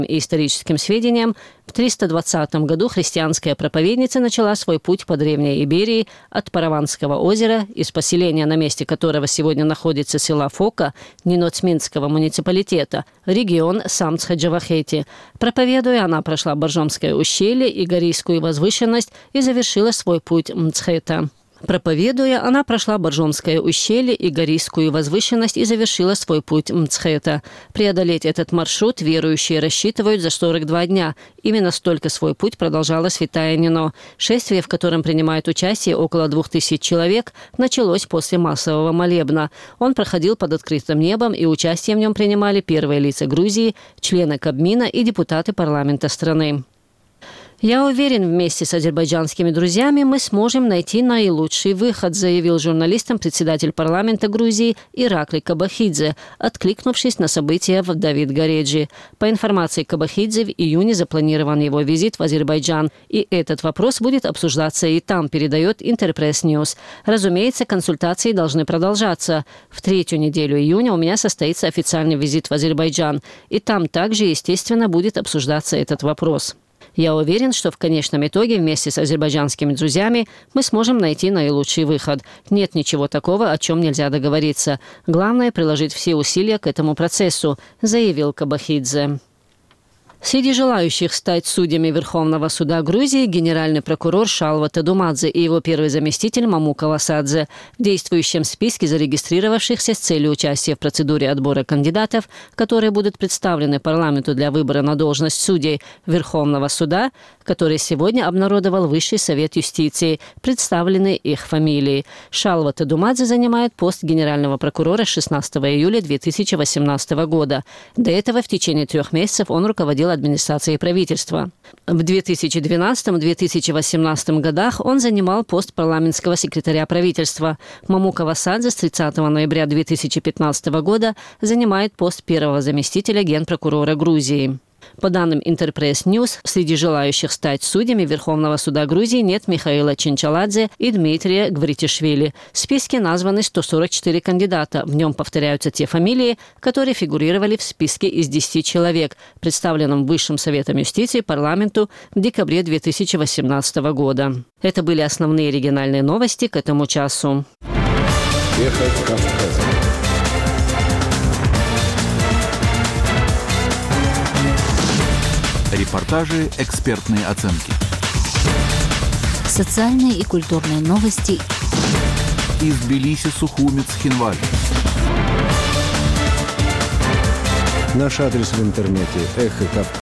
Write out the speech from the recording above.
и историческим сведениям, в 320 году христианская проповедница начала свой путь по Древней Иберии от Параванского озера, из поселения, на месте которого сегодня находится села Фока, Ниноцминского муниципалитета, регион Самцха-Джавахети. Проповедуя, она прошла Боржомское ущелье и Горийскую возвышенность и завершила свой путь Мцхета. Проповедуя, она прошла Боржомское ущелье и Горийскую возвышенность и завершила свой путь Мцхета. Преодолеть этот маршрут верующие рассчитывают за 42 дня. Именно столько свой путь продолжала святая Нино. Шествие, в котором принимает участие около 2000 человек, началось после массового молебна. Он проходил под открытым небом, и участие в нем принимали первые лица Грузии, члены Кабмина и депутаты парламента страны. «Я уверен, вместе с азербайджанскими друзьями мы сможем найти наилучший выход», заявил журналистам председатель парламента Грузии Иракли Кабахидзе, откликнувшись на события в Давид-Гореджи. По информации Кабахидзе, в июне запланирован его визит в Азербайджан, и этот вопрос будет обсуждаться и там, передает Интерпресс Ньюс. Разумеется, консультации должны продолжаться. В 3-ю неделю июня у меня состоится официальный визит в Азербайджан, и там также, естественно, будет обсуждаться этот вопрос. Я уверен, что в конечном итоге вместе с азербайджанскими друзьями мы сможем найти наилучший выход. Нет ничего такого, о чем нельзя договориться. Главное – приложить все усилия к этому процессу, заявил Кабахидзе. Среди желающих стать судьями Верховного суда Грузии генеральный прокурор Шалва Тадумадзе и его первый заместитель Мамука Васадзе. В действующем списке зарегистрировавшихся с целью участия в процедуре отбора кандидатов, которые будут представлены парламенту для выбора на должность судей Верховного суда, который сегодня обнародовал Высший совет юстиции, представлены их фамилии. Шалва Тадумадзе занимает пост генерального прокурора с 16 июля 2018 года. До этого в течение 3 месяцев он руководил администрации правительства. В 2012-2018 годах он занимал пост парламентского секретаря правительства. Мамука Васадзе с 30 ноября 2015 года занимает пост первого заместителя генпрокурора Грузии. По данным Интерпресс Ньюс, среди желающих стать судьями Верховного суда Грузии нет Михаила Чинчаладзе и Дмитрия Гвритишвили. В списке названы 144 кандидата. В нем повторяются те фамилии, которые фигурировали в списке из 10 человек, представленном Высшим советом юстиции парламенту в декабре 2018 года. Это были основные региональные новости к этому часу. Репортажи, экспертные оценки. Социальные и культурные новости. Из Тбилиси, Сухуми, Цхинвали. Наш адрес в интернете – эхо